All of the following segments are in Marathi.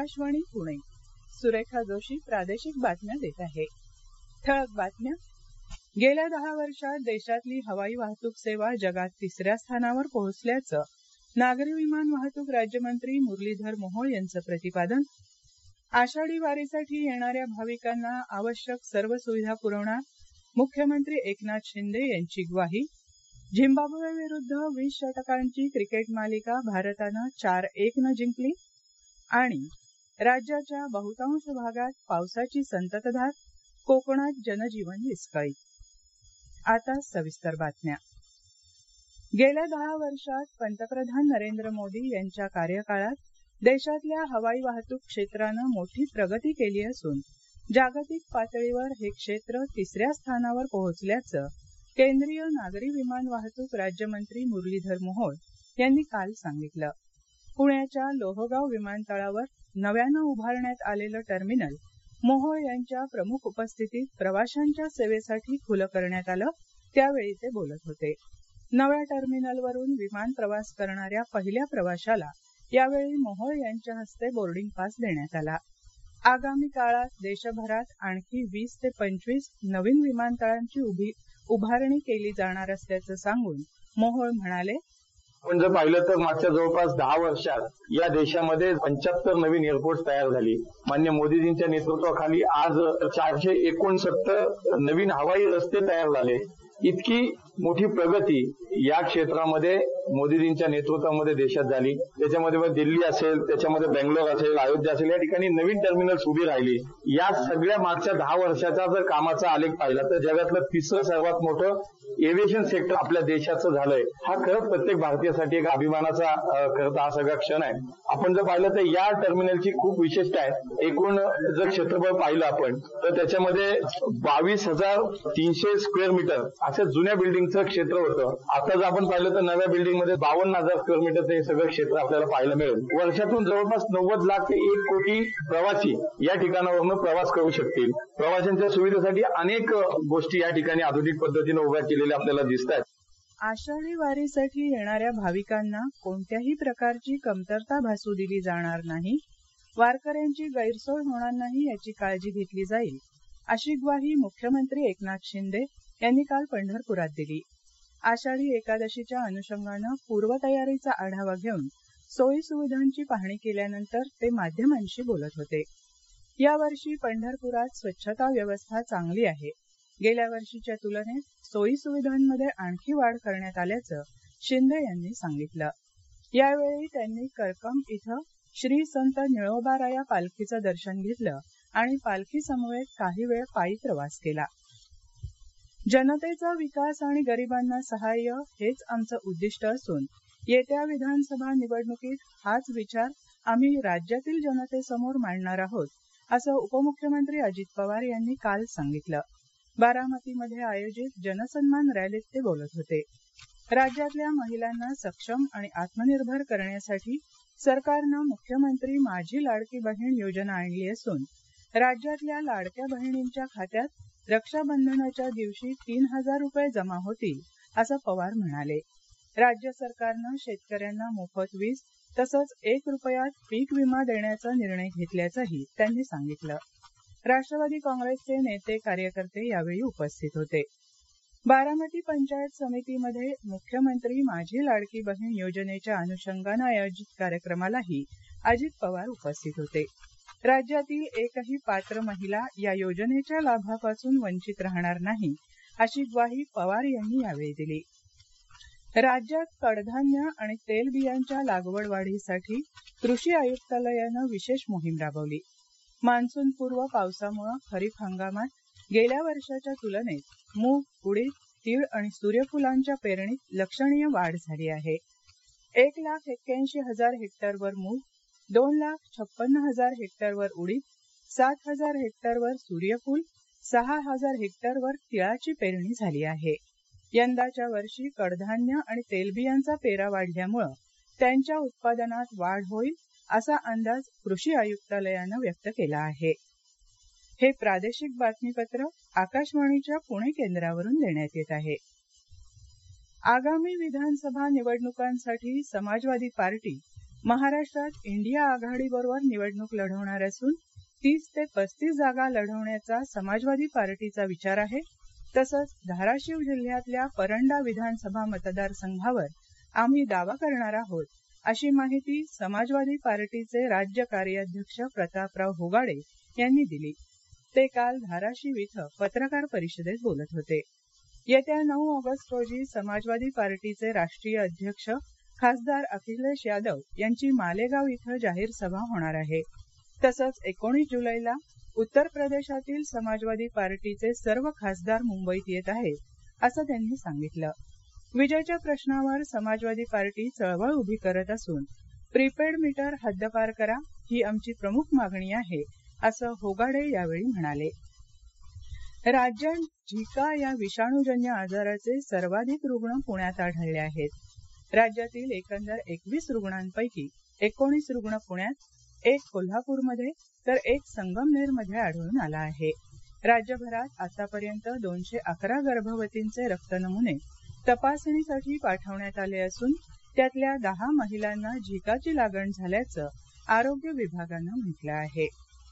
आकाशवाणी पुणे. सुरेखा जोशी प्रादेशिक बातम्या देत आहे. ठळक बातम्या. गेल्या 10 वर्षात देशातली हवाई वाहतूक सेवा जगात तिसऱ्या स्थानावर पोहोचल्याचं नागरी विमान वाहतूक राज्यमंत्री मुरलीधर मोहोळ यांचं प्रतिपादन. आषाढी वारीसाठी येणाऱ्या भाविकांना आवश्यक सर्व सुविधा पुरवणार मुख्यमंत्री एकनाथ शिंदे यांची ग्वाही. झिम्बाब्वेविरुद्ध 20 षटकांची क्रिकेट मालिका भारतानं 4-1 जिंकली. आणि राज्याच्या बहुतांश भागात पावसाची संततधार, कोकणात जनजीवन विस्कळीत. आता सविस्तर बातम्या. गेल्या 10 वर्षात पंतप्रधान नरेंद्र मोदी यांच्या कार्यकाळात देशातल्या हवाई वाहतूक क्षेत्रानं मोठी प्रगती केली असून जागतिक पातळीवर हे क्षेत्र तिसऱ्या स्थानावर पोहोचल्याचं केंद्रीय नागरी विमान वाहतूक राज्यमंत्री मुरलीधर मोहोळ यांनी काल सांगितलं. पुण्याच्या लोहगाव विमानतळावर नव्यानं उभारण्यात आलेलं टर्मिनल मोहोळ यांच्या प्रमुख उपस्थितीत प्रवाशांच्या सेवेसाठी खुलं करण्यात आलं. त्यावेळी ते बोलत होते. नव्या टर्मिनलवरून विमान प्रवास करणाऱ्या पहिल्या प्रवाशाला यावेळी मोहोळ यांच्या हस्ते बोर्डिंग पास देण्यात आला. आगामी काळात देशभरात आणखी 20 ते 25 नवीन विमानतळांची उभारणी केली जाणार असल्याचं सांगून मोहोळ म्हणाले, आपण जर पाहिलं तर मागच्या जवळपास 10 वर्षात या देशामध्ये 75 नवीन एअरपोर्ट तयार झाली. माननीय मोदीजींच्या नेतृत्वाखाली आज 469 नवीन हवाई रस्ते तयार झाले. इतकी मोठी प्रगती या क्षेत्रामध्ये मोदीजींच्या नेतृत्वामध्ये देशात झाली. त्याच्यामध्ये दिल्ली असेल, त्याच्यामध्ये बेंगलोर असेल, अयोध्या असेल, या ठिकाणी नवीन टर्मिनल्स उभी राहिली. या सगळ्या मागच्या 10 वर्षाचा जर कामाचा आलेख पाहिला तर जगातलं तिसरं सर्वात मोठं एव्हिएशन सेक्टर आपल्या देशाचं झालंय. हा खरंच प्रत्येक भारतीयासाठी एक अभिमानाचा खरं हा सगळा क्षण आहे. आपण जर पाहिलं तर या टर्मिनलची खूप विशेषता आहे. एकूण जर क्षेत्रफळ पाहिलं आपण तर त्याच्यामध्ये 22,300 स्क्वेअर मीटर असं जुन्या बिल्डिंगचं क्षेत्र होतं. आता जर आपण पाहिलं तर नव्या बिल्डिंगमध्ये 52,000 स्क्वेअर मीटरचं हे सगळं क्षेत्र आपल्याला पाहायला मिळेल. वर्षातून जवळपास 90 लाख ते 1 कोटी प्रवासी या ठिकाणावरून प्रवास करू शकतील. प्रवाशांच्या सुविधेसाठी अनेक गोष्टी या ठिकाणी आधुनिक पद्धतीने उभ्या केलेल्या आपल्याला दिसत आहेत. आषाढी वारीसाठी येणाऱ्या भाविकांना कोणत्याही प्रकारची कमतरता भासू दिली जाणार नाही, वारकऱ्यांची गैरसोय होणार नाही याची काळजी घेतली जाईल, अशी ग्वाही मुख्यमंत्री एकनाथ शिंदे यांनी काल पंढरपुरात दिली. आषाढी एकादशीच्या अनुषंगानं पूर्वतयारीचा आढावा घेऊन सोयी सुविधांची पाहणी केल्यानंतर ते माध्यमांशी बोलत होते. यावर्षी पंढरपुरात स्वच्छता व्यवस्था चांगली आहे. गेल्या वर्षीच्या तुलनेत सोयी सुविधांमध्ये आणखी वाढ करण्यात आल्याचं शिंदे यांनी सांगितलं. यावेळी त्यांनी करकम इथं श्री संत निळोबाराया पालखीचं दर्शन घेतलं आणि पालखी समवेत काही वेळ पायी प्रवास केला. जनतेचा विकास आणि गरिबांना सहाय्य हेच आमचं उद्दिष्ट असून येत्या विधानसभा निवडणुकीत हाच विचार आम्ही राज्यातील जनतेसमोर मांडणार आहोत, असं उपमुख्यमंत्री अजित पवार यांनी काल सांगितलं. बारामतीमध्ये आयोजित जनसन्मान रॅलीत ते बोलत होते. राज्यातल्या महिलांना सक्षम आणि आत्मनिर्भर करण्यासाठी सरकारनं मुख्यमंत्री माझी लाडकी बहीण योजना आणली असून राज्यातल्या लाडक्या बहिणींच्या खात्यात रक्षाबंधनाच्या दिवशी 3,000 रुपये जमा होतील, असं पवार म्हणाले. राज्य सरकारनं शेतकऱ्यांना मोफत वीज तसंच 1 रुपयात पीक विमा देण्याचा निर्णय घेतल्याचंही त्यांनी सांगितलं. राष्ट्रवादी काँग्रेसचे नेते कार्यकर्ते यावेळी उपस्थित होते. बारामती पंचायत समितीमध्ये मुख्यमंत्री माझी लाडकी बहीण योजनेच्या अनुषंगानं आयोजित कार्यक्रमालाही अजित पवार उपस्थित होते. राज्यातील एकही पात्र महिला या योजनेच्या लाभापासून वंचित राहणार नाही, अशी ग्वाही पवार यांनी यावेळी दिली. राज्यात कडधान्य आणि तेलबियांच्या लागवड वाढीसाठी कृषी आयुक्तालयानं विशेष मोहीम राबवली. मान्सूनपूर्व पावसामुळे खरीप हंगामात गेल्या वर्षाच्या तुलनेत मूग, उडीद, तीळ आणि सूर्यफुलांच्या पेरणीत लक्षणीय वाढ झाली आहे. 1,81,000 हेक्टरवर मूग, 2,56,000 हेक्टरवर उडीद, 7,000 हेक्टरवर सूर्यफूल, 6,000 हेक्टरवर तिळाची पेरणी झाली आहे. यंदाच्या वर्षी कडधान्य आणि तेलबियांचा पेरा वाढल्यामुळे त्यांच्या उत्पादनात वाढ होईल, असा अंदाज कृषी आयुक्तालयानं व्यक्त केला आहे. हे प्रादेशिक बातमीपत्र आकाशवाणीच्या पुणे केंद्रावरून देण्यात येत आहे. आगामी विधानसभा निवडणुकांसाठी समाजवादी पार्टी महाराष्ट्रात इंडिया आघाडीबरोबर निवडणूक लढवणार असून 30 ते 35 जागा लढवण्याचा समाजवादी पार्टीचा विचार आहे. तसंच धाराशिव जिल्ह्यातल्या परंडा विधानसभा मतदारसंघावर आम्ही दावा करणार आहोत, अशी माहिती समाजवादी पार्टीचे राज्य कार्याध्यक्ष प्रतापराव होगाडे यांनी दिली. ते काल धाराशिव इथं पत्रकार परिषदेत बोलत होते. येत्या 9 ऑगस्ट रोजी समाजवादी पार्टीचे राष्ट्रीय अध्यक्ष खासदार अखिलेश यादव यांची मालेगाव इथं जाहीर सभा होणार आहे. तसंच 19 जुलैला उत्तर प्रदेशातील समाजवादी पार्टीचे सर्व खासदार मुंबईत येत आहेत, असं त्यांनी सांगितलं. विजेच्या प्रश्नावर समाजवादी पार्टी चळवळ उभी करत असून प्रीपेड मीटर हद्दपार करा ही आमची प्रमुख मागणी आहे, असं होगाडे यावेळी म्हणाले. राज्यात झिका या विषाणूजन्य आजाराचे सर्वाधिक रुग्ण पुण्यात आढळले आहेत. राज्यातील एकंदर 21 रुग्णांपैकी 19 रुग्ण पुण्यात, 1 कोल्हापूरमध्ये तर 1 संगमनेरमध्ये आढळून आला आहे. राज्यभरात आतापर्यंत 211 गर्भवतींचे रक्त नमुने तपासणीसाठी पाठवण्यात आले असून त्यातल्या 10 महिलांना झिकाची लागण झाल्याचं आरोग्य विभागानं म्हटलं आहे.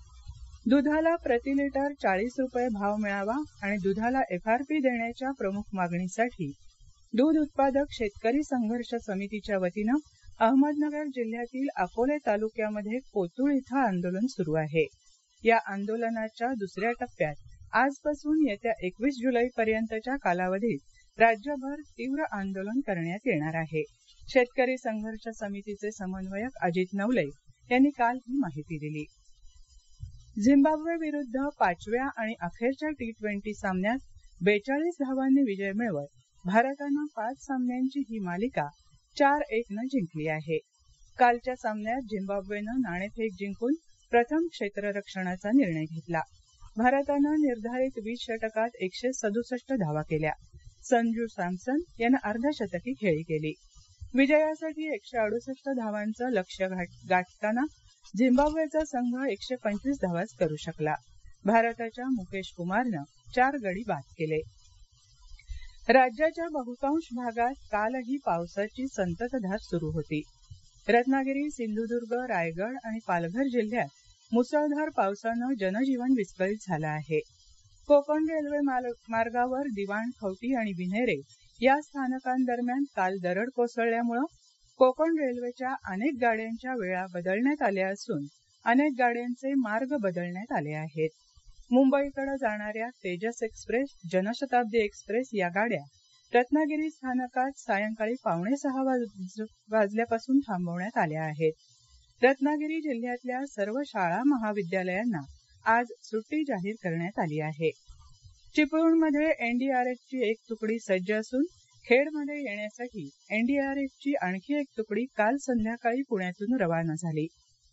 दुधाला प्रति लिटर 40 रुपये भाव मिळावा आणि दुधाला FRP देण्याच्या प्रमुख मागणीसाठी दूध उत्पादक शेतकरी संघर्ष समितीच्या वतीनं अहमदनगर जिल्ह्यातील अकोले तालुक्यामध्ये कोतुळ इथं आंदोलन सुरू आहे. या आंदोलनाच्या दुसऱ्या टप्प्यात आजपासून येत्या 21 जुलैपर्यंतच्या कालावधीत राज्यभर तीव्र आंदोलन करण्यात येणार आहे. शेतकरी संघर्ष समितीचे समन्वयक अजित नवले यांनी काल ही माहिती दिली. झिम्बाब्वे विरुद्ध 5व्या आणि अखेरच्या T20 सामन्यात 42 धावांनी विजय मिळवत भारतानं 5 सामन्यांची ही मालिका 4-1नं जिंकली आहे. कालच्या सामन्यात झिम्बाब्वेनं नाणेफेक जिंकून प्रथम क्षेत्ररक्षणाचा निर्णय घेतला. भारतानं निर्धारित 20 षटकात 167 धावा केल्या. संजू सॅमसन यानं अर्धशतकी खेळी केली. विजयासाठी 168 धावांचं लक्ष्य गाठताना झिम्बाब्वेचा संघ 125 धावाच करू शकला. भारताच्या मुकेश कुमारनं 4 गडी बाद केले. राज्याच्या बहुतांश भागात कालही पावसाची संततधार सुरू होती. रत्नागिरी, सिंधुदुर्ग, रायगड आणि पालघर जिल्ह्यात मुसळधार पावसानं जनजीवन विस्कळीत झालं आहे. कोकण रेल्वे मार्गावर दिवाण खवटी आणि विन्हेरे या स्थानकांदरम्यान काल दरड कोसळल्यामुळं कोकण रेल्वेच्या अनेक गाड्यांच्या वेळा बदलण्यात आल्या असून अनेक गाड्यांचे मार्ग बदलण्यात आले आहेत. मुंबईकडे जाणाऱ्या तेजस एक्सप्रेस, जनशताब्दी एक्सप्रेस या गाड्या रत्नागिरी स्थानकात सायंकाळी 5:45 वाजल्यापासून थांबवण्यात आल्या आहेत. रत्नागिरी जिल्ह्यातल्या सर्व शाळा महाविद्यालयांना आज सुट्टी जाहीर करण्यात आली आहे. चिपळूणमध्ये NDRFची एक तुकडी सज्ज असून खेडमध्ये येण्यासाठी NDRFची आणखी एक तुकडी काल संध्याकाळी पुण्यातून रवाना झाली.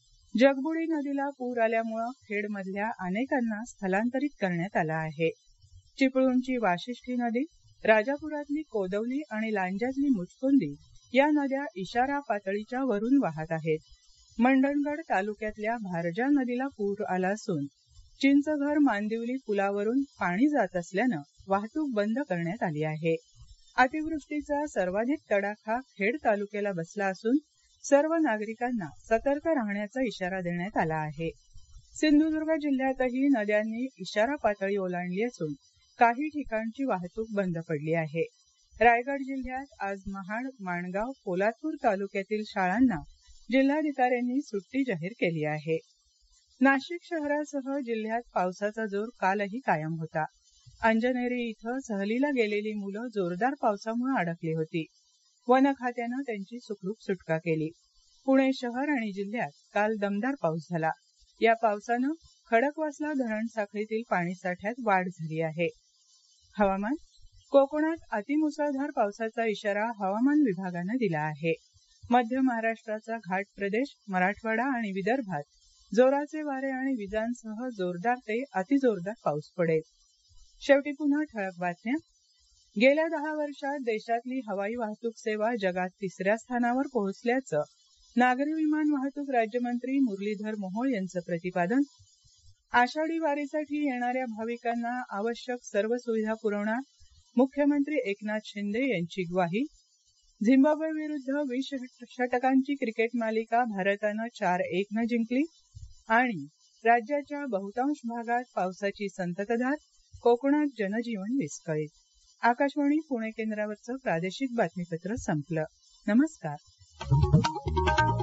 जगबुडी नदीला पूर आल्यामुळे खेडमधल्या अनेकांना स्थलांतरित करण्यात आलं आहे. चिपळूणची वाशिष्ठी नदी, राजापुरातली कोदवली आणि लांज्यातली मुचकुंदी या नद्या इशारा पातळीच्या वरून वाहत आहेत. मंडणगड तालुक्यातल्या भारजा नदीला पूर आला असून चिंचघर मांदिवली पुलावरून पाणी जात असल्यानं वाहतूक बंद करण्यात आली आहे. अतिवृष्टीचा सर्वाधिक तडाखा खेड तालुक्याला बसला असून सर्व नागरिकांना सतर्क राहण्याचा इशारा देण्यात आला आहे. सिंधुदुर्ग जिल्ह्यातही नद्यांनी इशारा पातळी ओलांडली असून काही ठिकाणची वाहतूक बंद पडली आहे. रायगड जिल्ह्यात आज महाड, माणगाव, पोलादपूर तालुक्यातील शाळांना जिल्हाधिकाऱ्यांनी सुट्टी जाहीर केली आहे. नाशिक शहरासह जिल्ह्यात पावसाचा जोर कालही कायम होता. अंजनेरी इथं सहलीला गेलेली मुलं जोरदार पावसामुळे अडकली होती. वन खात्यानं त्यांची सुखरूप सुटका केली. पुणे शहर आणि जिल्ह्यात काल दमदार पाऊस झाला. या पावसानं खडकवासला धरण साखळीतील पाणीसाठ्यात वाढ झाली आहे. हवामान. कोकणात अतिमुसळधार पावसाचा इशारा हवामान विभागानं दिला आहे. मध्य महाराष्ट्राचा घाट प्रदेश, मराठवाडा आणि विदर्भात जोराचे वारे आणि विजांसह जोरदार ते अतिजोरदार पाऊस पडेल. शेवटी पुन्हा ठळक बातम्या. गेल्या 10 वर्षात देशातली हवाई वाहतूक सेवा जगात 3ऱ्या स्थानावर पोहोचल्याचं नागरी विमान वाहतूक राज्यमंत्री मुरलीधर मोहोळ यांचं प्रतिपादन. आषाढी वारीसाठी येणाऱ्या भाविकांना आवश्यक सर्व सुविधा पुरवणार, मुख्यमंत्री एकनाथ शिंदे यांची ग्वाही. झिम्बाब्वे विरुद्ध 20 षटकांची क्रिकेट मालिका भारतानं 4-1 जिंकली. आणि राज्याच्या बहुतांश भागात पावसाची संततधार, कोकणात जनजीवन विस्कळीत. आकाशवाणी पुणे केंद्रावरचं प्रादेशिक बातमीपत्र संपलं. नमस्कार.